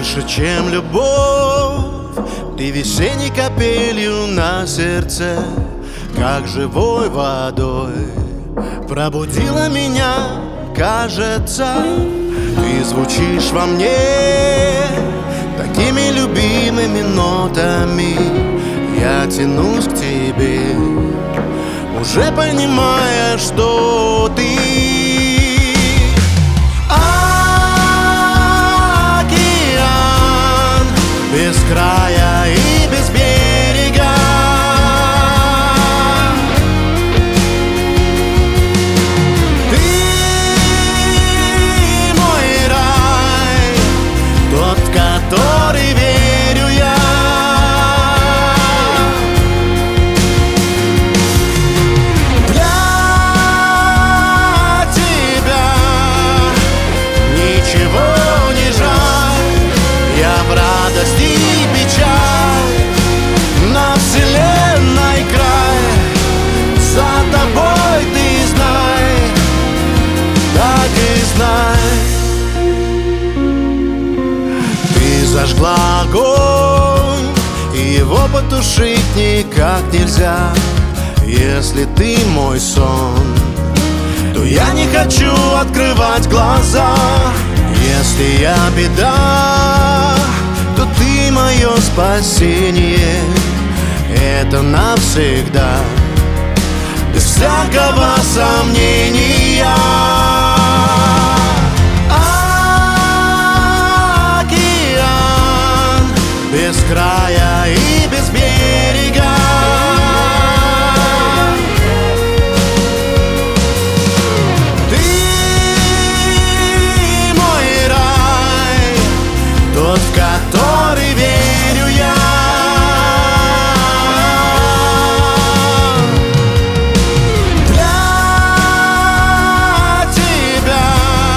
больше, чем любовь. Ты весенней капелью на сердце, как живой водой, пробудила меня, кажется. Ты звучишь во мне такими любимыми нотами. Я тянусь к тебе, уже понимая, что ты океан без края и без берега. Ты мой рай, тот, в который верю я. Для тебя ничего не жаль, я в радости и печаль, на вселенной край, за тобой ты знай, так и знай. Ты зажгла огонь, и его потушить никак нельзя. Если ты мой сон, то я не хочу открывать глаза. Если я беда, то ты мое спасение. Это навсегда, без всякого сомнения. Океан без края и без берега. Ты мой рай, тот, в который верю я. Для тебя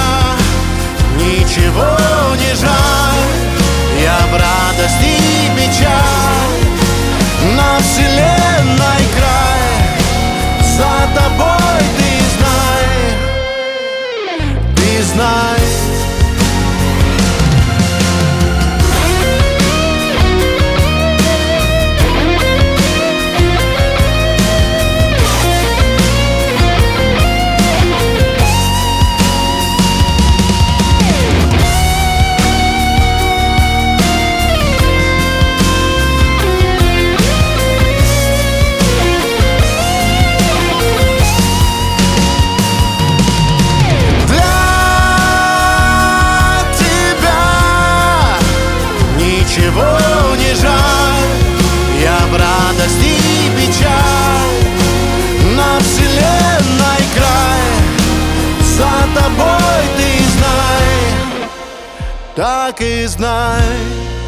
ничего не жаль, я в радости и печаль, на вселенной край, за тобой ты знай, ты знай. Ничего не жаль, я в радости и печаль, на вселенной край, за тобой ты знай, так и знай.